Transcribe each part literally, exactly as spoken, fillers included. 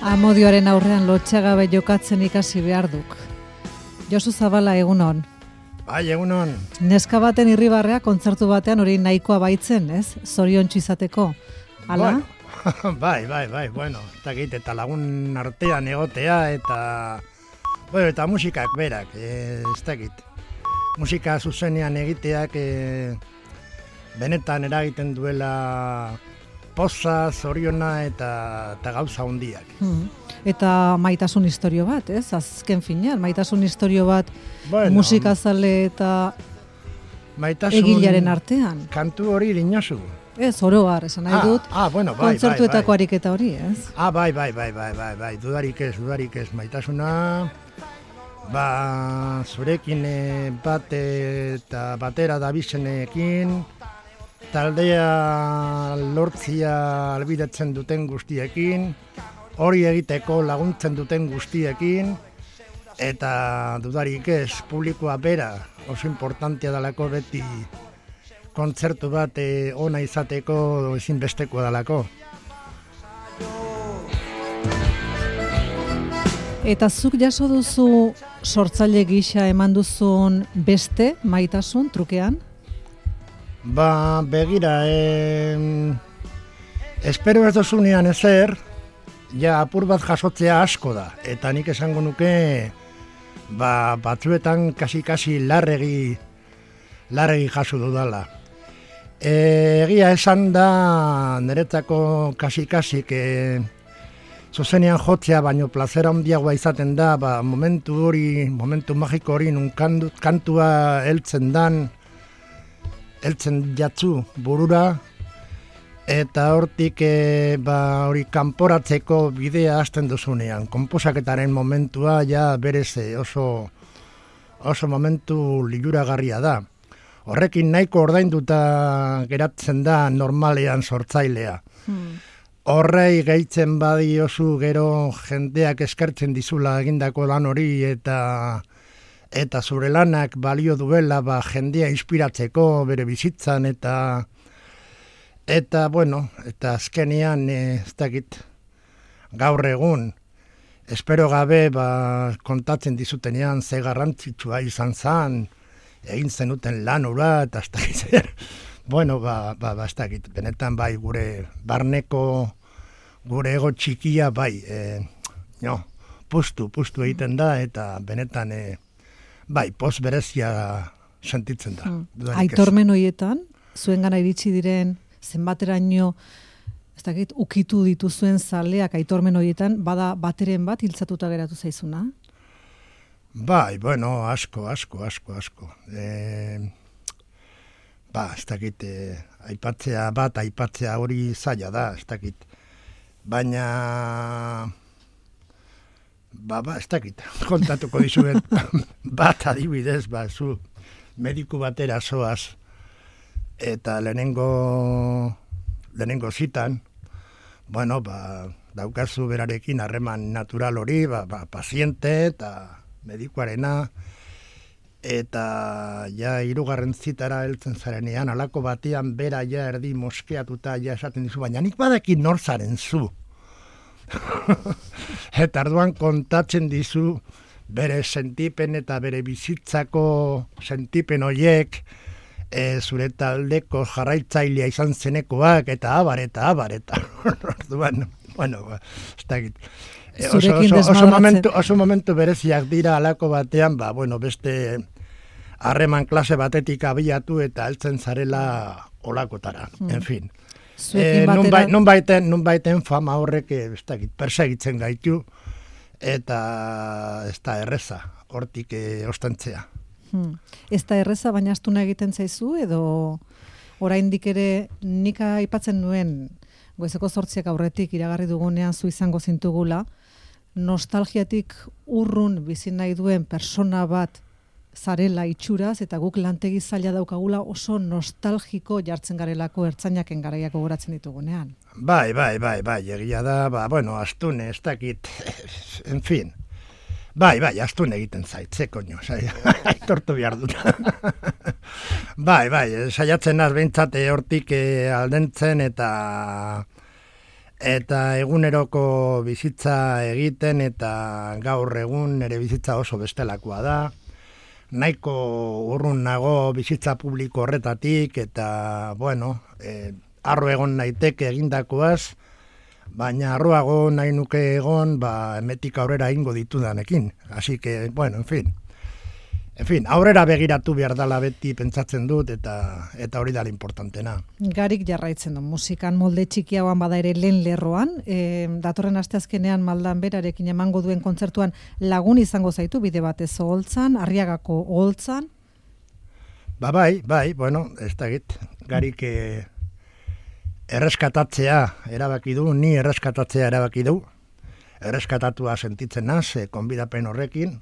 Amodioaren aurrean lotxagabe jokatzen ikasi behar duk. Josu Zabala, egunon. Bai, egunon. Neska baten irribarrea kontzertu batean hori nahikoa baitzen, ez? Zoriontsu izateko. Hala? Bueno, bai, bai, bai, bueno. Eta gite, eta lagun artean egotea, eta... Bueno, eta musikak berak, e, ez dakit. Musika zuzenean egiteak e, benetan eragiten duela poza, zoriona eta, eta gauza hundiak. Hmm. Eta maitasun historio bat, ez? Azken finean, maitasun historio bat bueno, musikazale eta maitasun egilearen artean. Kantu hori dinosu. Ez, oroar, esan nahi ah, dut, ah, bueno, bai, kontzertuetako bai, bai. ariketa hori, ez? Ah, bai, bai, bai, bai, bai, bai, dudarik ez, dudarik ez, maitasuna, ba, zurekin bat eta batera dabizenekin, taldea lortzia albidetzen duten guztiekin, hori egiteko laguntzen duten guztiekin, eta dudarik ez, publikoa bera, oso importantea dalako beti kontzertu bat eh, ona izateko ezinbestekoa dalako. Eta zuk jaso duzu sortzaile gisa eman duzun beste maitasun trukean? Ba, begira, eh, espero ez dozunean ezer, ja apur bat jasotzea asko da, eta nik esango nuke, ba, batzuetan kasi-kasi larregi, larregi jaso dudala. E, egia esan da, niretzako kasi-kasik, e, zuzenean jotzea, baino plazera handiagoa izaten da, ba, momentu hori, momentu magiko hori, nun kantu, kantua heltzen dan, heltzen jatzu burura, eta hortik e, ba, hori kanporatzeko bidea hasten duzunean. Konposaketaren momentua ja berez oso, oso momentu liluragarria da. Horrekin nahiko ordainduta geratzen da normalean sortzailea. Hmm. Horrei gehitzen badiozu gero jendeak eskertzen dizula egindako lan hori eta eta zure lanak balio duela ba, jendea inspiratzeko bere bizitzan eta eta bueno, eta azkenean eh, ez dakit gaur egun espero gabe ba, kontatzen dizutenean ze garrantzitsua izan zen egin zenuten lan ura eta ez dakit bueno, ba, ba, ba ez dakit benetan bai gure barneko gure ego txikia bai eh, no, pustu, pustu egiten da eta benetan eh, bai, poz berezia sentitzen da. Hmm. Aitormen horietan, zuengana iritsi diren zenbateraino, ez dakit, ukitu dituzuen zaleak aitormen horietan, bada bateren bat hiltzatuta geratu zaizuna? Bai, bueno, asko, asko, asko, asko. E, ba, ez dakit, e, aipatzea bat, aipatzea hori zaila da, ez dakit. Baina... Ba, ba, ez dakit, kontatuko dizuet, bat adibidez, ba, zu mediku batera zoaz, eta lehenengo, lehenengo zitan, bueno, ba, daukazu berarekin harreman natural hori, ba, ba, paziente eta medikuarena, eta ja hirugarren zitara heltzen zarenean, alako batean bera ja erdi moskeatuta ja esaten dizu, baina nik badaki nor zaren zu. Eta arduan kontatzen dizu bere sentipen eta bere bizitzako sentipen horiek e, zure taldeko jarraitzailea izan zenekoak eta abar eta abar eta arduan, bueno, ez dakit. E, oso, oso, oso, momentu, oso momentu bereziak dira alako batean, ba, bueno, beste harreman klase batetik abiatu eta heltzen zarela olakotara, mm. en fin. Eh, nun, bai, nun, baiten, nun baiten fama horrek ez dakit, persegitzen gaitu eta ez da erreza, hortik eh, ostentzea. Hmm. Ez da erreza, baina astuna egiten zaizu edo oraindik ere nik aipatzen nuen goizeko zortziak aurretik iragarri dugunean zu izango zintugula, nostalgiatik urrun bizi nahi duen persona bat zarela itxuraz, eta guk lantegi zaila daukagula oso nostalgiko jartzen garelako ertzainaken garaiako goratzen ditugunean. Bai, bai, bai, bai, egia da, ba, bueno, astune, ez dakit, en fin. Bai, bai, astune egiten zait, ze koño, aitortu behar dut. Bai, bai, saiatzen az behintzate hortik aldentzen eta eta eguneroko bizitza egiten, eta gaur egun nire bizitza oso bestelakoa da. Nahiko urrun nago bizitza publiko horretatik, eta, bueno, eh, arro egon naiteke egindakoaz, baina arroago nahi nuke egon, ba, emetik aurrera ingo ditudanekin. Así que, bueno, en fin. En fin, aurrera begiratu behar dala beti pentsatzen dut, eta eta hori dala importantena. Garik jarraitzen du, musikan molde txikiagoan bada ere lehen lerroan, e, datorren asteazkenean Maldan berarekin emango duen kontzertuan lagun izango zaitu, bide batez oholtzan, Arriagako oholtzan? Ba bai, bai, bueno, ez da git, Garik eh, erreskatatzea erabaki du, ni erreskatatzea erabaki du, erreskatatua sentitzen naz, eh, konbidapen horrekin,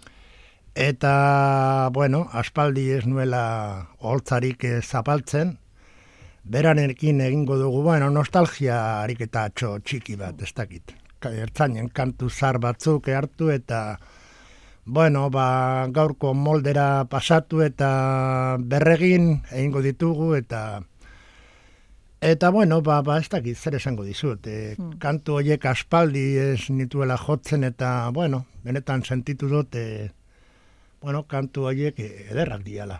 eta, bueno, aspaldi ez nuela oholtzarik eh, zapaltzen, beranekin egingo dugu, bueno, nostalgia ariketa atxo txiki bat, ez dakit. Ertzainen kantu zar batzuk hartu eta, bueno, ba, gaurko moldera pasatu eta berregin egingo ditugu eta Eta, bueno, ba, ba, ez dakit, zer esango dizut. E, hmm. Kantu horiek aspaldi ez nituela jotzen eta, bueno, benetan sentitu dut, e, bueno, kantu horiek ederrak diala.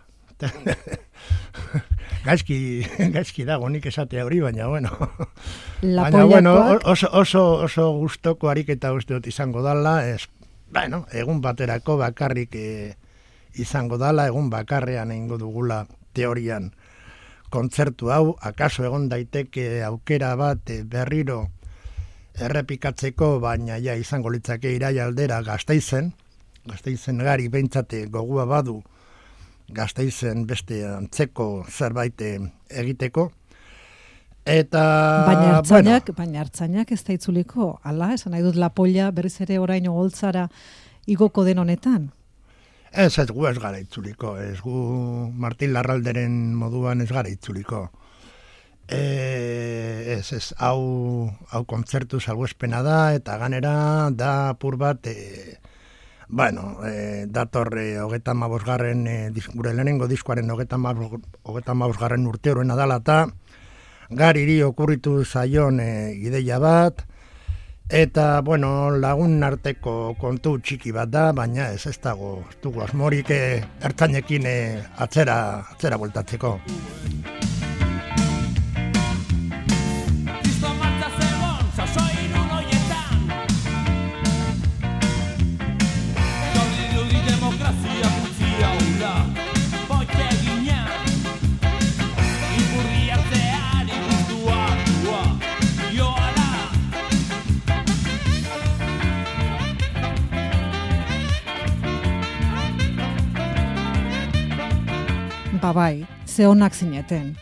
gaizki, gaizki dago nik esate hori, baina, bueno. Baina, bueno, oso, oso, oso gustoko ariketa uste dut izango dala, ez, bueno, egun baterako bakarrik e, izango dala, egun bakarrean egingo dugula teorian kontzertu hau, akaso egon daiteke aukera bat berriro errepikatzeko, baina ja izango litzake Iraia aldera Gasteizen, Gasteizen Gari behintzate gogua badu Gasteizen beste antzeko zerbait egiteko. Eta baina hartzainak, bueno, baina hartzainak ez da itzuliko, ala, esan nahi dut Lapolla berriz ere orain oholtzara igoko den honetan. Ez, ez gu ez gara itzuliko, ez gu Martin Larralderen moduan ez gara itzuliko. E, ez, ez, hau, hau kontzertu salbuespena da, eta ganera da apur bat, e, bueno, e, datorre hogeita hamabosgarren, e, gure lehenengo diskoaren hogeita hamabosgarren urte horrena dala, eta Gariri okurritu zaion e, ideia bat, eta, bueno, lagun arteko kontu txiki bat da, baina ez ez dago, ez dugu asmorik eh, ertzainekin eh, atzera, atzera bueltatzeko. Ba bai, ze honak zineten.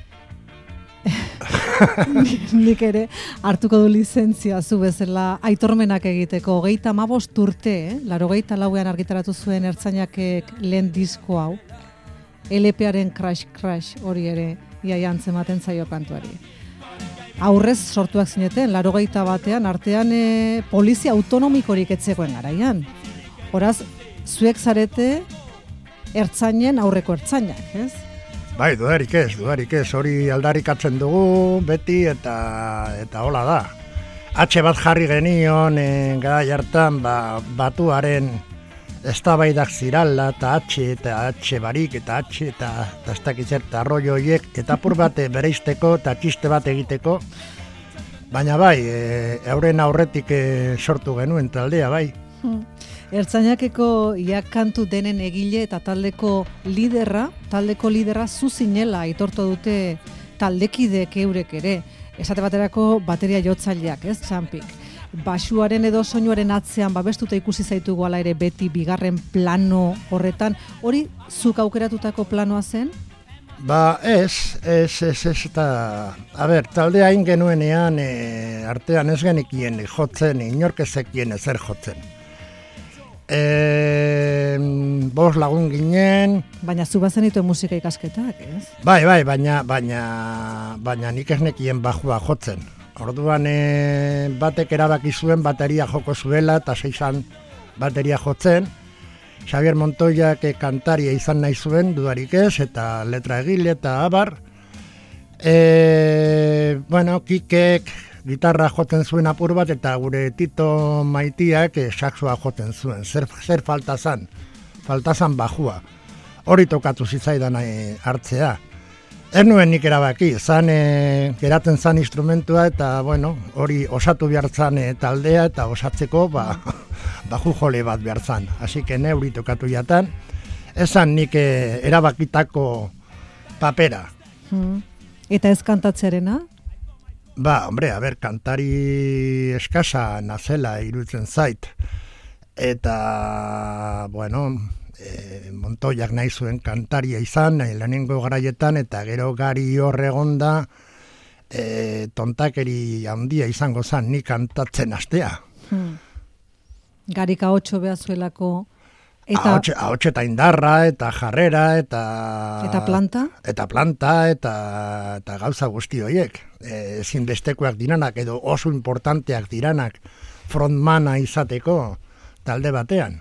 Nik ere hartuko du lizentzia zu bezala aitormenak egiteko hogeita hamabost urte, eh? Laurogeita lauean argitaratu zuen ertzainakek lehen disko hau. L P-aren Crash Crash hori ere iaia antzematen zaio kantuari. Aurrez sortuak zineten, laurogeita batean artean e, polizia autonomikorik etzegoen garaian. Horaz, zuek zarete ertzainen aurreko ertzainak, ez? Bai, dudarik ez, dudarik ez, hori aldarikatzen dugu beti eta eta hola da. H bat jarri genion, e, gara jartan, ba, batuaren eztabaidak zirala, eta H eta H barik, eta H eta ez dakitzerta arroio horiek, eta apur bat bereizteko eta txiste bat egiteko. Baina bai, e, euren aurretik e, sortu genuen taldea, bai. Hmm. Ertzainakeko iak kantu denen egile eta taldeko liderra, taldeko liderra zuzinela aitortu dute taldekideek eurek ere. Esate baterako bateria jotzaileak, ez, Txampik. Basuaren edo soinuaren atzean babestuta ikusi zaitugu ala ere beti bigarren plano horretan. Hori zuk aukeratutako planoa zen? Ba ez, ez, ez, ez, eta, a ber, taldea hain genuenean e, artean ez genikien jotzen, inork ezekien ezer jotzen. E, bos lagun ginen. Baina zu bazen dituen musika ikasketak, ez? Bai, bai, baina, baina, baina nik ez nekien bajua jotzen. Orduan e, batek erabaki zuen bateria joko zuela eta zeizan bateria jotzen. Xavier Montoiak kantaria izan nahi zuen, dudarik ez, eta letra egile eta abar. E, bueno, Kikek gitarra joten zuen apur bat, eta gure Tito Maitiak e, saxoa joten zuen. Zer, zer falta zan? Falta zan bajua. Hori tokatu zitzaidan e, hartzea. Ez nuen nik erabaki, zan e, geratzen zan instrumentua, eta bueno, hori osatu behar zan e, taldea, eta osatzeko ba, baju jole bat behar zan. Así que ne hori tokatu jatan, ezan nik e, erabakitako papera. Hmm. Eta ez kantatzearena? Ba, hombre, a ber, kantari eskasa nazela iruditzen zait. Eta, bueno, e, Montoiak nahi zuen kantaria izan, nahi lehenengo garaietan, eta gero gari horregonda e, tontakeri handia izango zan, ni kantatzen astea. Hmm. Garika otxo behazuelako. Eta ahotxe eta indarra, eta jarrera, eta... Eta planta? Eta planta, eta, eta gauza guzti horiek. E, ezin bestekoak diranak, edo oso importanteak diranak frontmana izateko talde batean.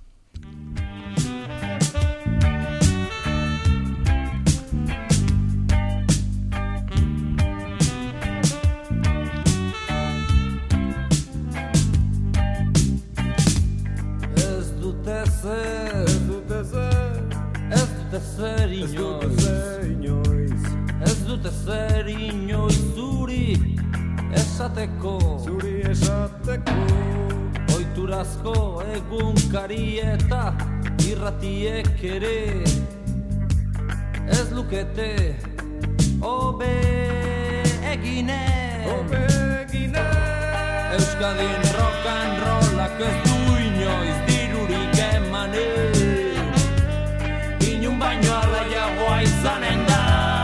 Zer inoiz, ez dute zer inoiz zuri esateko, zuri esateko. Oiturazko egunkari eta irratiek ere ez lukete hobe egine, hobe egine. Euskadin rock and rollak ez du inoiz dirurik emanen, baino alaiagoa izanen da,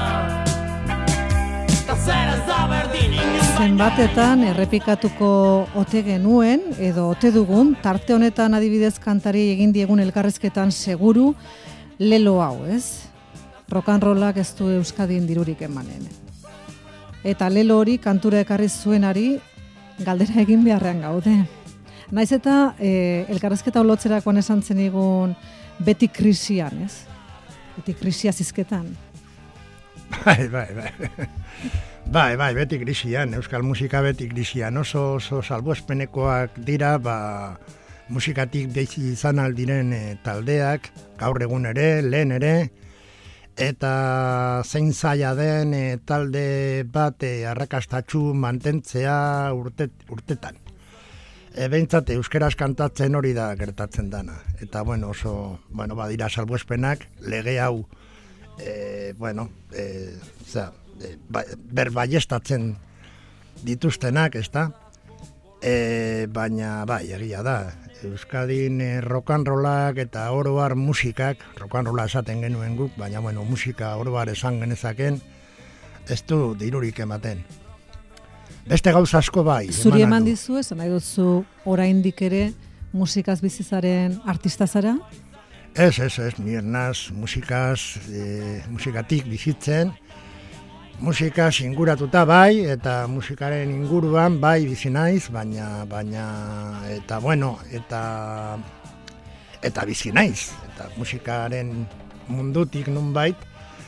eta zer ez da berdin inun. Zenbatetan errepikatuko ote genuen, edo ote dugun, tarte honetan adibidez kantari egin diegun elkarrezketan seguru lelo hau, ez? Rock and rollak ez du Euskadin dirurik emanen. Eta lelo hori kantura ekarri zuenari galdera egin beharrean gaude. Naiz eta e, elkarrezketa olotzerakoan esan zenigun beti krisian, ez? Beti krisia zizketan. Bai, bai, bai. Bai, bai, beti krisian. Euskal musika beti krisian. Oso, oso salbuespenekoak dira, ba, musikatik beizi izan aldiren e, taldeak, gaur egun ere, lehen ere, eta zein zaila den e, talde bat e, arrakastatsu mantentzea urtet, urtetan. E, behintzat, euskeraz kantatzen hori da gertatzen dana. Eta, bueno, oso, bueno, badira salbuespenak, lege hau, e, bueno, e, zera, e, ba, berbaiestatzen dituztenak, ez da? E, baina, bai, egia da. Euskadin e, rock and rollak eta oroar musikak, rock and rolla esaten genuen guk, baina, bueno, musika oroar esan genezaken, ez du dirurik ematen. Beste gauza asko bai. Zuri eman dizu, esan nahi duzu oraindik ere musikaz bizizaren artista zara? Ez, ez, ez, nire naz musikaz, e, musikatik bizitzen, musikaz inguratuta bai, eta musikaren inguruan bai bizi naiz, baina, baina, eta bueno, eta, eta bizi naiz, eta musikaren mundutik nunbait,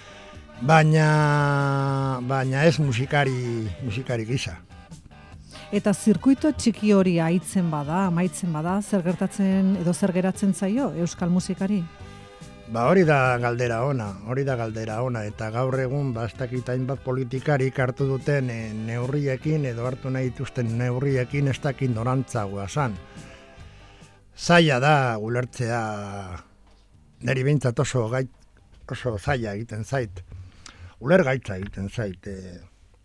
baina baina ez musikari musikari gisa. Eta zirkuito txiki hori aitzen bada, amaitzen bada, zer gertatzen edo zer geratzen zaio euskal musikari? Ba hori da galdera ona, hori da galdera ona, eta gaur egun ba ez dakit hainbat politikarik hartu duten e, neurriekin edo hartu nahi dituzten neurriekin ez dakit norantzagoa zan. Zaila da ulertzea, niri behintzat oso gait, oso zaila egiten zait. Ulergaitza egiten zait, e,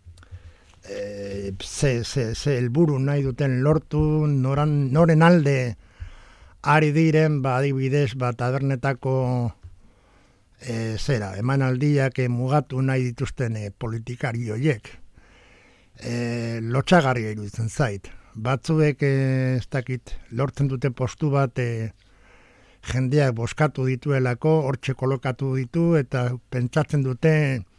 e, ze, ze, ze helburu nahi duten lortu, noran, noren alde ari diren, ba, adibidez, ba, tabernetako e, zera, emanaldiak e, mugatu nahi dituzten e, politikari horiek. E, lotxagarria iruditzen zait. Batzuek, e, ez dakit, lortzen dute postu bat, e, jendeak boskatu dituelako, hortxe kolokatu ditu, eta pentsatzen dute,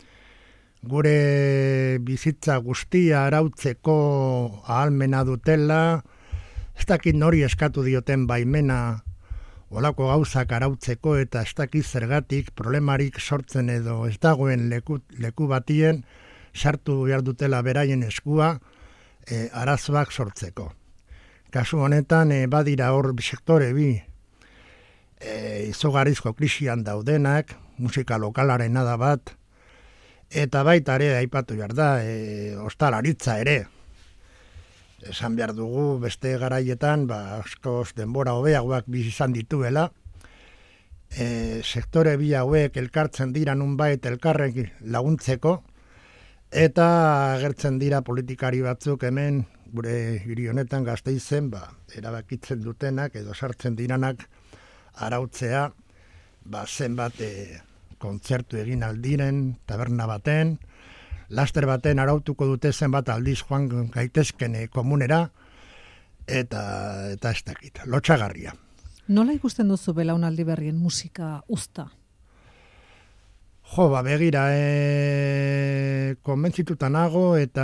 gure bizitza guztia arautzeko ahalmena dutela, ez dakit nori eskatu dioten baimena olako gauzak arautzeko, eta ez dakit zergatik problemarik sortzen edo ez dagoen leku, leku batien sartu behar dutela beraien eskua, e, arazoak sortzeko. Kasu honetan, e, badira hor sektore bi e, izugarrizko krisian daudenak, musika lokalarena da bat, eta baita ere aipatu behar da, e, ostalaritza ere. Esan behar dugu, beste garaietan, ba, askoz denbora hobeagoak bizi izan dituela, e, sektore bi hauek elkartzen dira nunbait elkarrek laguntzeko, eta agertzen dira politikari batzuk hemen, gure hiri honetan Gasteizen, ba, erabakitzen dutenak edo sartzen diranak arautzea, ba, zenbat e, kontzertu egin aldiren, taberna baten, laster baten arautuko dute zenbat aldiz joan gaitezken komunera, eta, eta ez dakit, lotxagarria. Nola ikusten duzu belaunaldi berrien musika uzta? Jo, ba, begira, e, konbentzituta nago, eta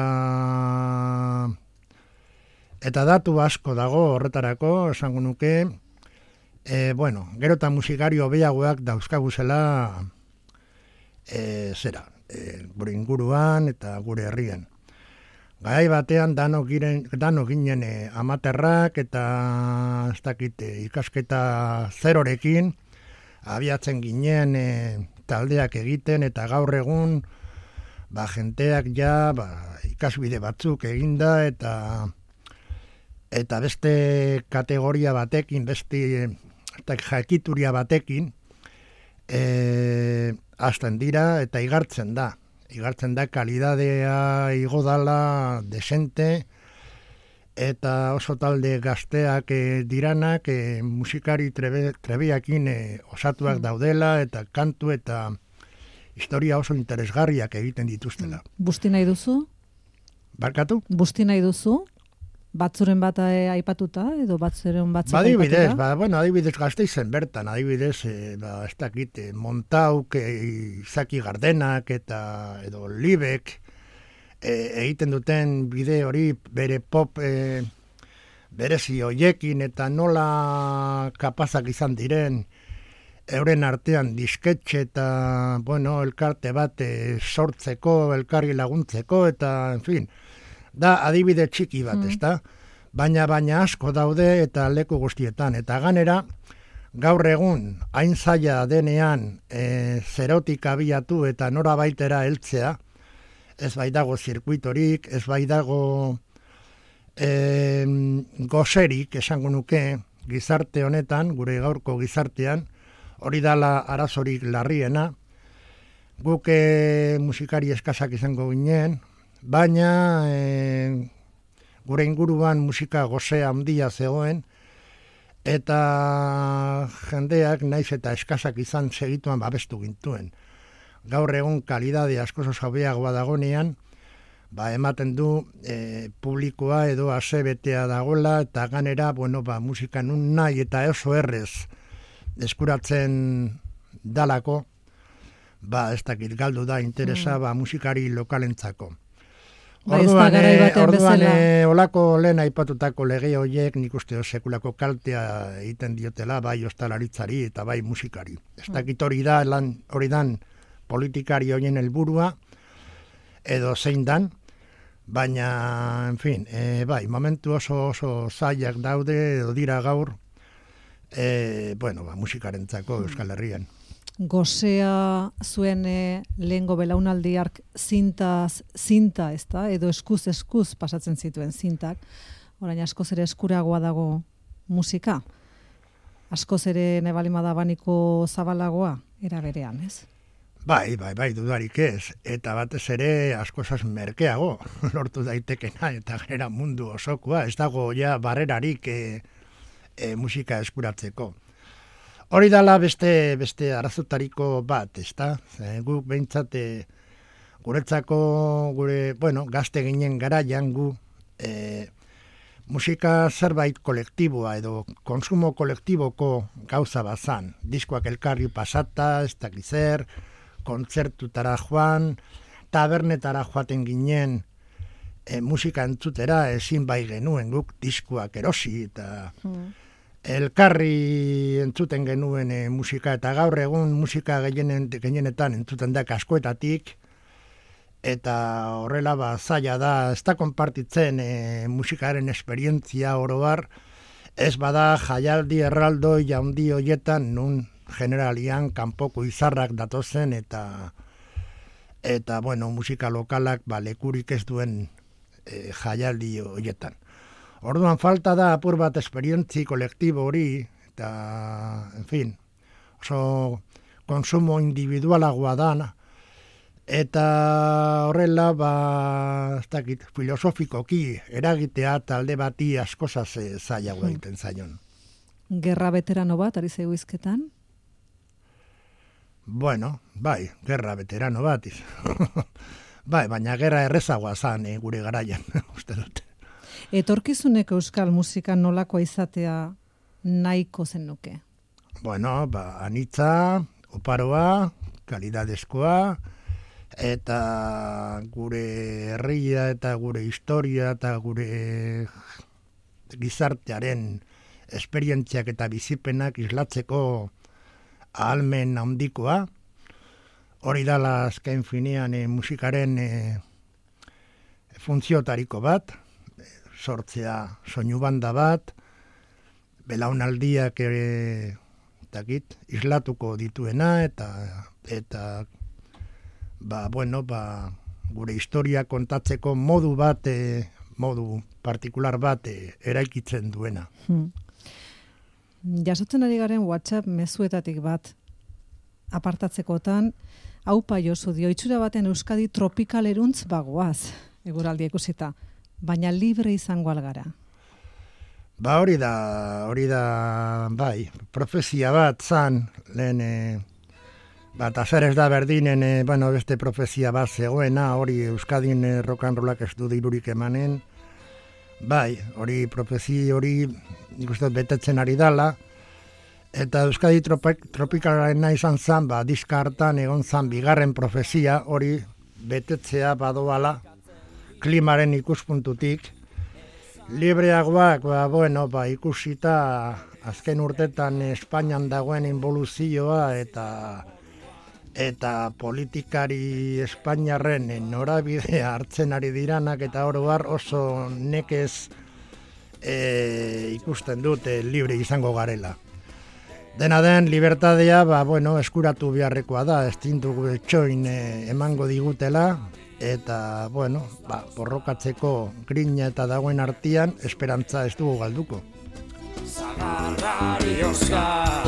eta datu asko dago horretarako, esango nuke, e, bueno, gero eta musikari hobeagoak dauzkaguzela, e, zera, e, gure inguruan eta gure herrien. Garai batean dano giren, dano ginen e, amaterrak eta ez dakit, e, ikasketa zerorekin, abiatzen ginen e, taldeak egiten, eta gaur egun ba, jenteak ja ba, ikasbide batzuk eginda, eta eta beste kategoria batekin, beste jakituria batekin, e, azten dira eta igartzen da. Igartzen da kalidadea igo dala desente, eta oso talde gazteak e, diranak e, musikari trebe, trebeakin e, osatuak daudela, eta kantu eta historia oso interesgarriak egiten dituztela. Busti nahi duzu? Barkatu? Busti nahi duzu? Batzuren bat e, aipatuta, edo batzuren batzuk ba, adibidez, aipatuta? Ba, bueno, adibidez Gasteizen bertan, adibidez, e, ba, ez dakit, e, Montauk, e, Izaki Gardenak, eta edo Libek, e, egiten duten bide hori bere pop e, berezi hoiekin, eta nola kapazak izan diren, euren artean disketxe eta, bueno, elkarte bat e, sortzeko, elkarri laguntzeko, eta, en fin, da adibide txiki bat, mm. ezta? Baina baina asko daude eta leku guztietan. Eta ganera, gaur egun, hain zaila denean e, zerotik abiatu eta nora baitera heltzea, ez bai dago zirkuitorik, ez bai dago e, gozerik, esango nuke, gizarte honetan, gure gaurko gizartean, hori dala arazorik larriena, guk e, musikari eskasak izango ginen, baina e, gure inguruan musika gozea handia zegoen, eta jendeak naiz eta eskasak izan segituan babestu gintuen. Gaur egun kalidade asko hobeagoa dagonean, ba, ematen du e, publikoa edo asebetea dagola, eta ganera, bueno, ba, musika nun nahi eta oso errez eskuratzen dalako, ba, ez dakit galdu da interesa, mm. ba, musikari lokalentzako. Orduan, e, orduan e, olako lehen aipatutako lege horiek nik uste sekulako kaltea egiten diotela bai ostalaritzari eta bai musikari. Ez dakit hori da, lan, hori dan politikari horien helburua edo zein dan, baina, en fin, e, bai, momentu oso oso zailak daude edo dira gaur, e, bueno, ba, musikarentzako Euskal Herrian. Gozea zuen e, lehengo belaunaldiark zintaz, zinta, ezta, edo eskuz eskuz pasatzen zituen zintak, orain askoz ere eskuragoa dago musika, askoz ere nebalimada baniko zabalagoa, era berean, ez? Bai, bai, bai, dudarik ez, eta batez ere askozaz merkeago lortu daitekena, eta gara mundu osokoa, ez dago ja barrerarik e, e, musika eskuratzeko. Hori dala beste beste arazotariko bat, ezta? E, guk behintzat guretzako gure, bueno, gazte ginen garaian gu e, musika zerbait kolektiboa edo konsumo kolektiboko gauza bazan. Diskoak elkarri pasata, ez dakiz zer, kontzertutara joan, tabernetara joaten ginen e, musika entzutera ezin bai genuen guk diskoak erosi eta mm. elkarri entzuten genuen e, musika, eta gaur egun musika gehienen, gehienetan entzuten da kaskoetatik, eta horrela ba, zaila da, ez da konpartitzen e, musikaren esperientzia oroar, ez bada jaialdi erraldoi jaundi hoietan nun generalian kanpoko izarrak datozen eta eta bueno, musika lokalak ba, lekurik ez duen e, jaialdi hoietan. Orduan falta da apur bat esperientzi kolektibo hori, eta, en fin, oso konsumo individualagoa da, eta horrela, ba, ez dakit, filosofikoki eragitea talde bati askozaz zailago egiten zaion. Gerra veterano bat, ari zaigu izketan? Bueno, bai, gerra veterano bat. Bai, baina gerra errezagoa zan eh, gure garaian, uste dut. Etorkizuneko euskal musika nolakoa izatea nahiko zenuke? Bueno, ba, anitza, oparoa, kalidadezkoa, eta gure herria eta gure historia eta gure gizartearen esperientziak eta bizipenak islatzeko ahalmen handikoa. Hori dala azken finean e, musikaren e, funtziotariko bat, sortzea soinu banda bat, belaunaldiak ere dakit, islatuko dituena eta eta ba, bueno, ba, gure historia kontatzeko modu bat, e, modu partikular bat e, eraikitzen duena. Hmm. Jasotzen ari garen WhatsApp mezuetatik bat apartatzekotan, haupa Josu dio, itxura baten Euskadi tropikaleruntz bagoaz, eguraldia ikusita, baina libre izango algara. Ba hori da, hori da, bai, profezia bat zan, lehen, e, bat azer ez da berdinen, e, bueno, beste profezia bat zegoena, hori Euskadin e, rock and rollak ez du dirurik emanen, bai, hori profezi hori nik uste betetzen ari dala, eta Euskadi tropik, tropikalaren izan zan, ba, diska hartan egon zan bigarren profezia hori betetzea badoala klimaren ikuspuntutik. Libreagoak, ba, bueno, ba, ikusita azken urtetan Espainian dagoen involuzioa eta eta politikari espainiarren norabidea hartzen ari diranak eta oro har oso nekez e, ikusten dute libre izango garela. Dena den, libertadea, ba, bueno, eskuratu beharrekoa da, ez dintugu txoin e, emango digutela, eta, bueno, ba, borrokatzeko grina eta dagoen artean, esperantza ez dugu galduko. Zagarrari oska,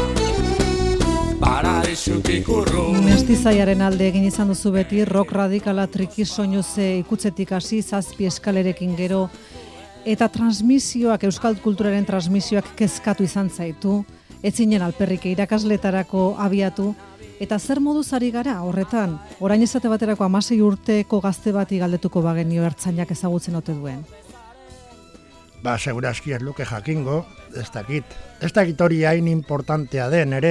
paradisutik urru. Mestizaiaren alde egin izan duzu beti, rock radikala triki soinu ze ikutzetik hasi, zazpi eskalerekin gero, eta transmisioak, euskal kulturaren transmisioak kezkatu izan zaitu, ez zinen alperrik irakasletarako abiatu, eta zer moduz ari gara horretan, orain esate baterako hamasei urteko gazte bati galdetuko bagenio ertzainak ezagutzen ote duen. Ba, segurazki ez luke jakingo, ez dakit. Ez dakit hori hain importantea den ere,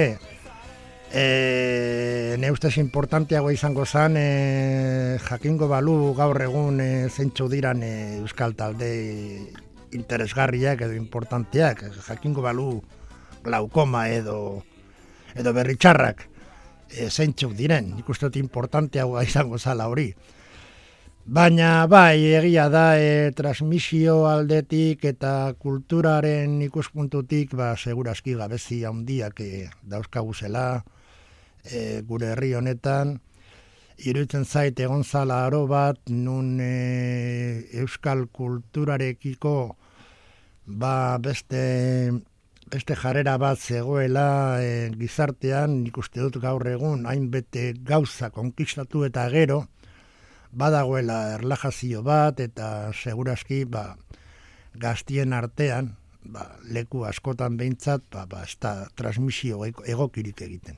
e, ne ustez importanteago izango zan, e, jakingo balu gaur egun e, zeintzu diran e, euskal talde interesgarriak edo importanteak, jakingo balu glaukoma edo edo berritxarrak e, zeintzuk diren, ikustut importanteagoa izango zala hori. Baina bai, egia da, e, transmisio aldetik eta kulturaren ikuspuntutik, ba, segurazki gabezi handiak e, dauzkaguzela e, gure herri honetan. Iruditzen zait egon zala aro bat, nun e, euskal kulturarekiko ba, beste beste jarrera bat zegoela e, gizartean, nik uste dut gaur egun, hainbete gauza konkistatu eta gero, badagoela erlajazio bat, eta segurazki ba, gaztien artean, ba, leku askotan behintzat, ba, ba, ez da transmisio egokirik egiten.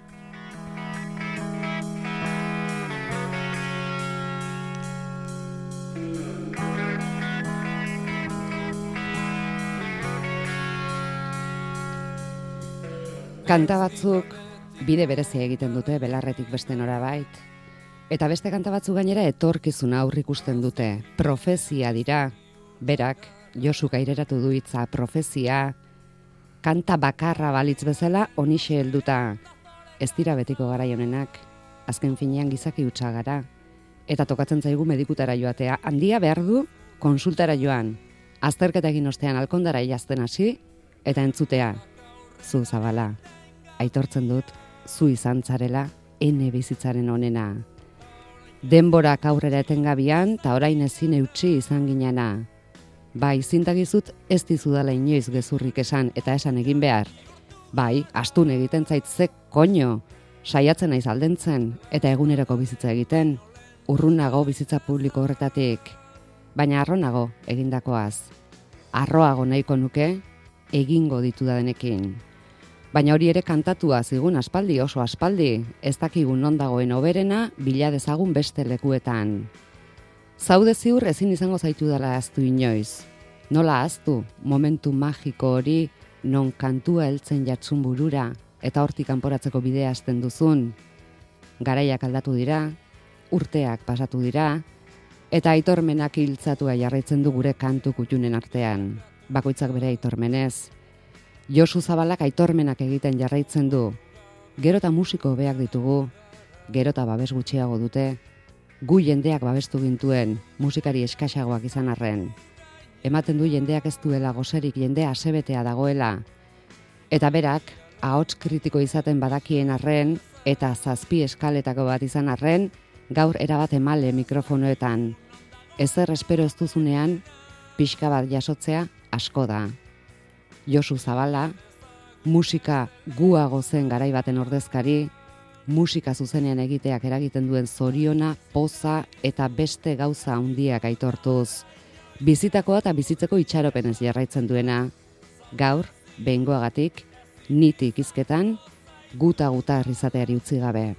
Kanta batzuk bide berezia egiten dute belarretik beste norabait. Eta beste kanta batzuk gainera etorkizuna aurrikusten dute. Profezia dira, berak, Josu gaireratu du hitza, profezia, kanta bakarra balitz bezala honixe helduta. Ez dira betiko garai honenak, azken finean gizaki hutsa gara. eta tokatzen zaigu medikutara joatea. Handia behar du konsultara joan, azterketa egin ostean alkondara jazten hasi, eta entzutea, zu Zabala, aitortzen dut, zu izan zarela, ene bizitzaren onena. Denborak aurrera etengabian, eta orain ezin eutsi izan ginena. Bai, zintagizut ez dizudala inoiz gezurrik esan, eta esan egin behar. Bai, astun egiten zait ze koño, saiatzen naiz aldentzen, eta eguneroko bizitza egiten, urrunago bizitza publiko horretatik, baina arronago egindakoaz. Arroago nahiko nuke, egingo ditudadenekin. Baina hori ere kantatua zigun aspaldi, oso aspaldi, ez dakigun non dagoen oberena, bila dezagun beste lekuetan. Zaude ziur ezin izango zaitu dela ahaztu inoiz. Nola ahaztu, momentu magiko hori, non kantua heltzen jatzun burura, eta hortik kanporatzeko bidea hasten duzun. Garaiak aldatu dira, urteak pasatu dira, eta aitormenak hiltzatua jarraitzen du gure kantu kuttunen artean. Bakoitzak bere aitormenez. Josu Zabalak aitormenak egiten jarraitzen du. Gero eta musiko hobeak ditugu, gero eta babes gutxiago dute, gu jendeak babestu gintuen, musikari eskaxagoak izan arren. Ematen du jendeak ez duela goserik, jendea asebetea dagoela. Eta berak, ahots kritiko izaten badakien arren, eta zazpi eskaletako bat izan arren, gaur erabat emale mikrofonoetan. Ezer espero ez duzunean, pixka bat jasotzea asko da. Josu Zabala, musika guago zen garai baten ordezkari, musika zuzenean egiteak eragiten duen zoriona, poza eta beste gauza handiak aitortuz. Bizitakoa eta bizitzeko itxaropenez jarraitzen duena. Gaur, behingoagatik, nitik izketan, guta-guta izateari utzi gabe.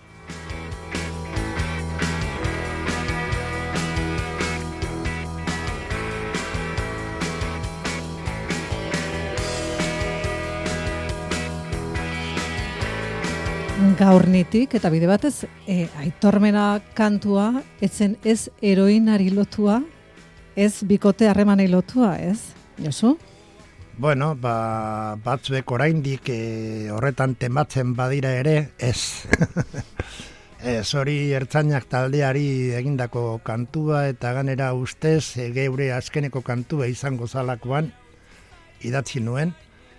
Gaur nitik, eta bide batez, e, aitormena kantua, etzen ez heroinari lotua, ez bikote harremanei lotua, ez? Josu? Bueno, ba, batzuek oraindik e, horretan tematzen badira ere, ez. Ez hori ertzainak taldeari egindako kantua, eta ganera ustez, e, geure azkeneko kantua izango zalakoan, idatzi nuen.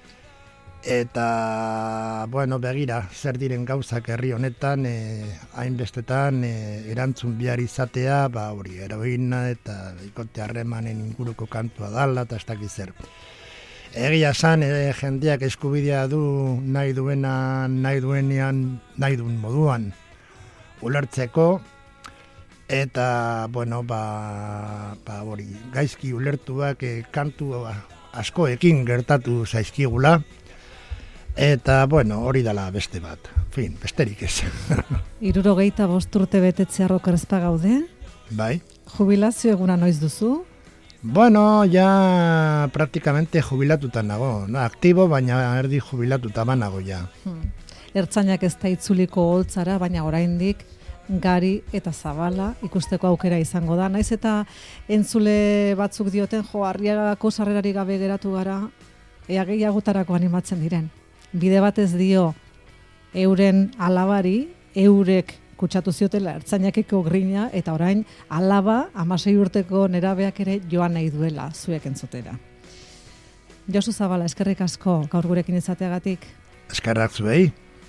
Eta, bueno, begira, zer diren gauzak herri honetan, e, hainbestetan e, erantzun behar izatea, ba hori, heroina eta bikote harremanen inguruko kantua dala, eta ez dakiz zer. Egia esan, e, jendeak eskubidea du nahi duena, nahi duenean, nahi duen moduan ulertzeko, eta, bueno, ba, ba hori, gaizki ulertuak e, kantu askoekin gertatu zaizkigula, eta, bueno, hori dela beste bat. Fin, besterik ez. Hirurogeita bost urte betetzea rokerzpa gaude? Bai. Jubilazio eguna noiz duzu? Bueno, ja praktikamente jubilatuta nago. No, aktibo, baina erdi jubilatuta banago ja. Hmm. Ertzainak ez da itzuliko holtzara, baina oraindik Gari eta Zabala ikusteko aukera izango da. Naiz eta entzule batzuk dioten, jo, Arriagako sarrerari gabe geratu gara, ea gehiagotarako animatzen diren. Bide batez dio euren alabari, eurek kutsatu ziotela ertzainakeko grina, eta orain alaba hamasei urteko nerabeak ere joan nahi duela zuek entzutera. Josu Zabala, eskerrik asko gaur gurekin izateagatik. Eskerrak zuei.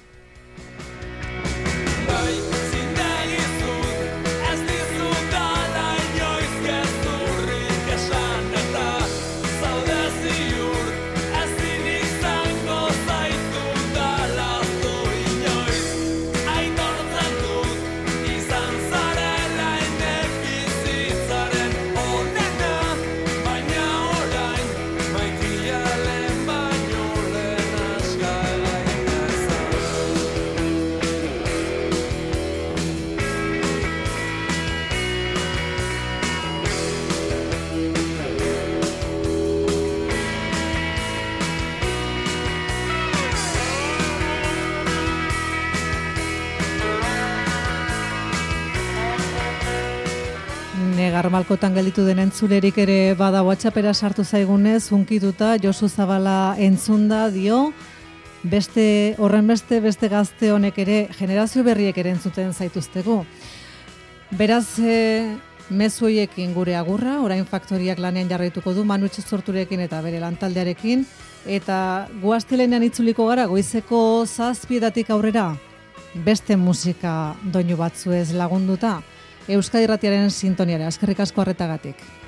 Garmalkotan gelditu den entzulerik ere bada WhatsAppera sartu zaigunez, hunkituta Josu Zabala entzunda dio, beste horren beste beste gazte honek ere, generazio berriek ere entzuten zaituztegu. Beraz, e, mezu hoiekin gure agurra, orain faktoriak lanean jarraituko du Manu Itxasorturekin eta bere lantaldearekin, eta goaztelenean itzuliko gara goizeko zazpietatik aurrera beste musika doinu batzuez lagunduta Euskadi Irratiaren sintoniara. Eskerrik asko arretagatik.